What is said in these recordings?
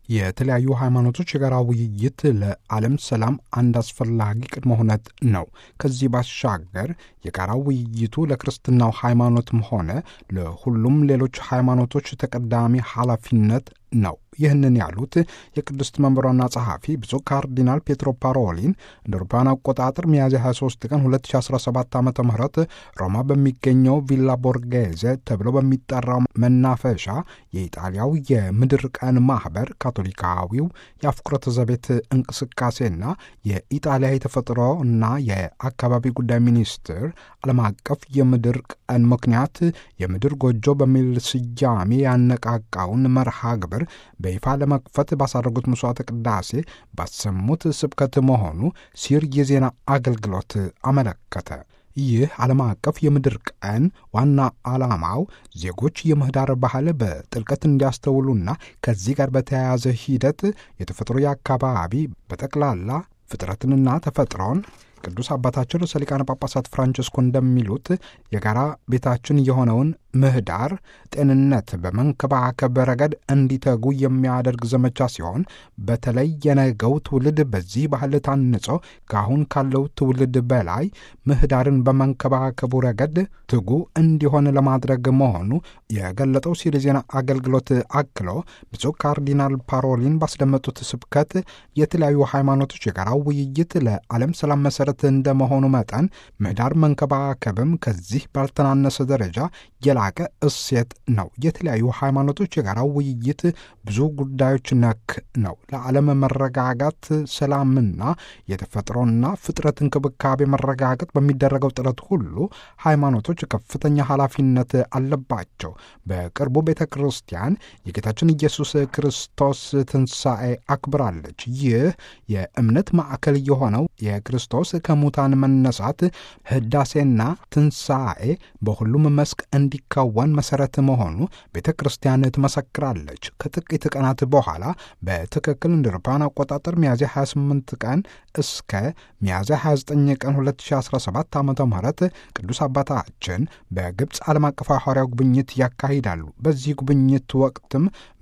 የተለያዩ ሃይማኖቶች የጋራ ውይይት ለዓለም ሰላም አንድ አስፈላጊ ቅድመ ሁነት ነው። ከዚህ ባሻገር የጋራ ውይይቱ ለክርስትናው ሃይማኖትም ሆነ ለሁሉም ሌሎች ሃይማኖቶች ተቀዳሚ ኃላፊነት ነው። ይህንን ያሉት የቅድስት መንበሯና ጸሐፊ ብፁዕ ካርዲናል ፔትሮ ፓሮሊን እንደ አውሮፓውያን አቆጣጠር ሚያዝያ 23 ቀን 2017 ዓ ም ሮማ በሚገኘው ቪላ ቦርጌዜ ተብሎ በሚጠራው መናፈሻ የኢጣሊያው የምድር ቀን ማኅበር ካቶሊካዊው የአፍቁረተ ዘቤት እንቅስቃሴና የኢጣሊያ የተፈጥሮ እና የአካባቢ ጉዳይ ሚኒስትር ዓለም አቀፍ የምድር ቀን ምክንያት የምድር ጎጆ በሚል ስያሜ ያነቃቃውን መርሃ ግብር በይፋ ለመክፈት ባሳረጉት መስዋዕተ ቅዳሴ ባሰሙት ስብከት መሆኑ ሲር የዜና አገልግሎት አመለከተ። ይህ ዓለም አቀፍ የምድር ቀን ዋና ዓላማው ዜጎች የምህዳር ባህል በጥልቀት እንዲያስተውሉና ከዚህ ጋር በተያያዘ ሂደት የተፈጥሮ የአካባቢ በጠቅላላ ፍጥረትንና ተፈጥሮን ቅዱስ አባታችን ርዕሰ ሊቃነ ጳጳሳት ፍራንቸስኮ እንደሚሉት የጋራ ቤታችን የሆነውን ምህዳር ጤንነት በመንከባከብ ረገድ እንዲተጉ የሚያደርግ ዘመቻ ሲሆን በተለይ የነገው ትውልድ በዚህ ባህል ታንጾ ከአሁን ካለው ትውልድ በላይ ምህዳርን በመንከባከቡ ረገድ ትጉ እንዲሆን ለማድረግ መሆኑ የገለጠው ሲል ዜና አገልግሎት አክሎ ብፁዕ ካርዲናል ፓሮሊን ባስደመጡት ስብከት የተለያዩ ሃይማኖቶች የጋራ ውይይት ለዓለም ሰላም መሰረት እንደመሆኑ መጠን ምህዳር መንከባከብም ከዚህ ባልተናነሰ ደረጃ የላቀ እሴት ነው። የተለያዩ ሃይማኖቶች የጋራ ውይይት ብዙ ጉዳዮች ነክ ነው። ለዓለም መረጋጋት፣ ሰላምና የተፈጥሮና ፍጥረት እንክብካቤ መረጋገጥ በሚደረገው ጥረት ሁሉ ሃይማኖቶች ከፍተኛ ኃላፊነት አለባቸው። በቅርቡ ቤተ ክርስቲያን የጌታችን ኢየሱስ ክርስቶስ ትንሣኤ አክብራለች። ይህ የእምነት ማዕከል የሆነው የክርስቶስ ከሙታን መነሳት ህዳሴና ትንሣኤ በሁሉም መስክ እንዲከወን መሰረት መሆኑ ቤተ ክርስቲያን ትመሰክራለች። ከጥቂት ቀናት በኋላ በትክክል እንደ አውሮፓውያን አቆጣጠር ሚያዝያ 28 ቀን እስከ ሚያዝያ 29 ቀን 2017 ዓ.ም ቅዱስ አባታችን በግብፅ ዓለም አቀፍ ሐዋርያዊ ጉብኝት ያካሂዳሉ። በዚህ ጉብኝት ወቅትም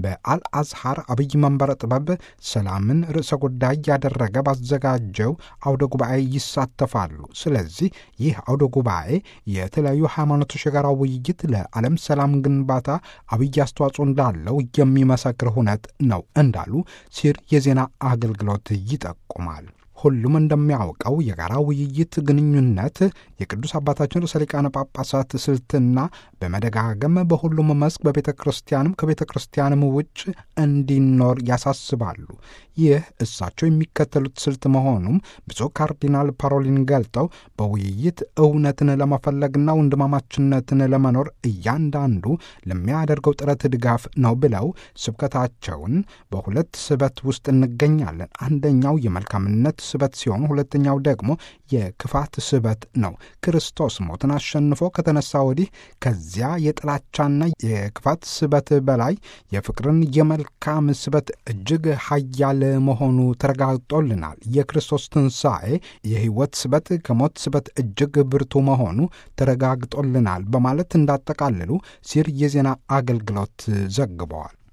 በአልአዝሃር አብይ መንበረ ጥበብ ሰላምን ርዕሰ ጉዳይ ያደረገ ባዘጋጀው አውደ ጉባኤ ይሳተፋሉ። ስለዚህ ይህ አውደ ጉባኤ የተለያዩ ሃይማኖቶች የጋራ ውይይት ለዓለም ሰላም ግንባታ አብይ አስተዋጽኦ እንዳለው የሚመሰክር ሁነት ነው እንዳሉ ሲር የዜና አገልግሎት ይጠቁማል። ሁሉም እንደሚያውቀው የጋራ ውይይት ግንኙነት የቅዱስ አባታችን ርዕሰ ሊቃነ ጳጳሳት ስልትና በመደጋገም በሁሉም መስክ በቤተ ክርስቲያንም ከቤተ ክርስቲያንም ውጭ እንዲኖር ያሳስባሉ። ይህ እሳቸው የሚከተሉት ስልት መሆኑም ብፁዕ ካርዲናል ፓሮሊን ገልጠው በውይይት እውነትን ለመፈለግና ወንድማማችነትን ለመኖር እያንዳንዱ ለሚያደርገው ጥረት ድጋፍ ነው ብለው ስብከታቸውን በሁለት ስበት ውስጥ እንገኛለን። አንደኛው የመልካምነት ስበት ሲሆን ሁለተኛው ደግሞ የክፋት ስበት ነው። ክርስቶስ ሞትን አሸንፎ ከተነሳ ወዲህ ከዚያ የጥላቻና የክፋት ስበት በላይ የፍቅርን የመልካም ስበት እጅግ ኃያል መሆኑ ተረጋግጦልናል። የክርስቶስ ትንሣኤ የሕይወት ስበት ከሞት ስበት እጅግ ብርቱ መሆኑ ተረጋግጦልናል በማለት እንዳጠቃልሉ ሲር የዜና አገልግሎት ዘግበዋል።